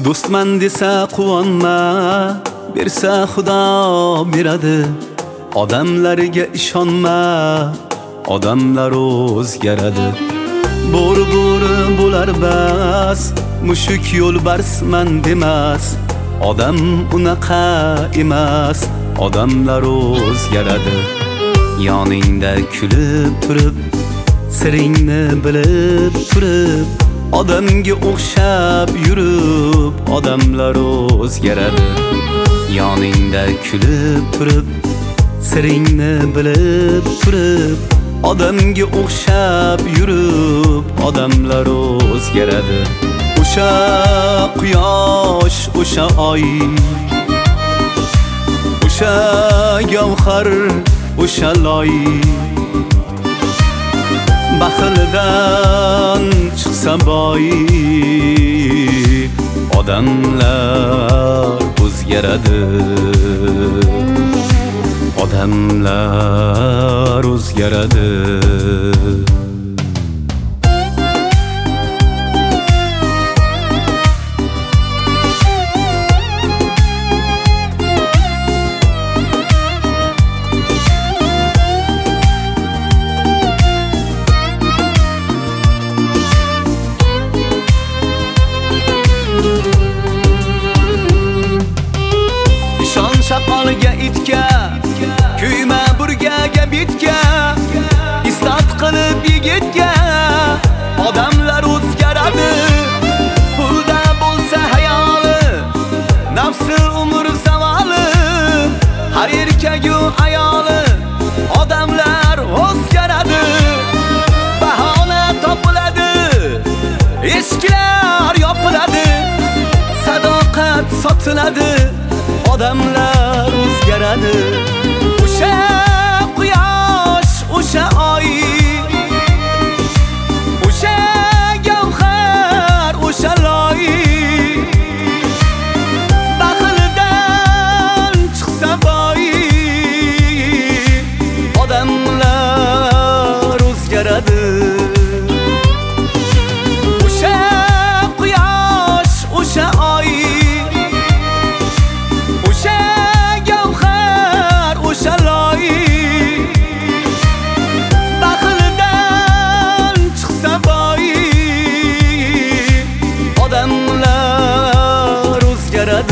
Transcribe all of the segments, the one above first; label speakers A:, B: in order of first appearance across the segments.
A: Do'stman desa quvonma, bersa Xudo beradi. Odamlarga ishonma, odamlar o'zgaradi. Bo'ri bo'lar bas, mushuk yo'lbarsman demas. Odam unaqa emas, odamlar o'zgaradi. Yoningda kulib turib, siringni bilib turib, odamga o'xshab yurib, odamlar o'zgaradi. Yoningda kulib turib, siringni bilib turib, odamga o'xshab yurib, odamlar o'zgaradi. O'sha quyosh, o'sha oy, o'sha gavhar, o'sha loy, baxildan chiqsa boy, odamlar o'zgaradi. Odamlar o'zgaradi. Shaqolga itga, kuyma burgaga bitga, istat qilib yigitga, odamlar o'zgaradi. Pulda bo'lsa hayoli, nafsi umr zavoli, har erkagu ayoli, odamlar o'zgaradi. Bahona topiladi, eshiklar yopiladi, sadoqat sotiladi, odamlar o'zgaradi. O'sha quyosh, o'sha oy, o'sha gavhar, o'sha loy, baxildan chiqsa boy, odamlar o'zgaradi. O'sha quyosh, o'sha oy,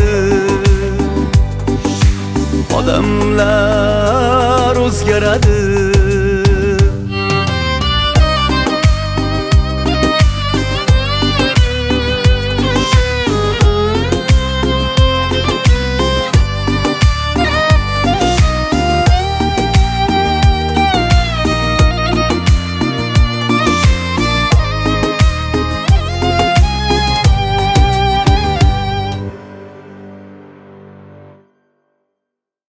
A: odamlar o'zgaradi.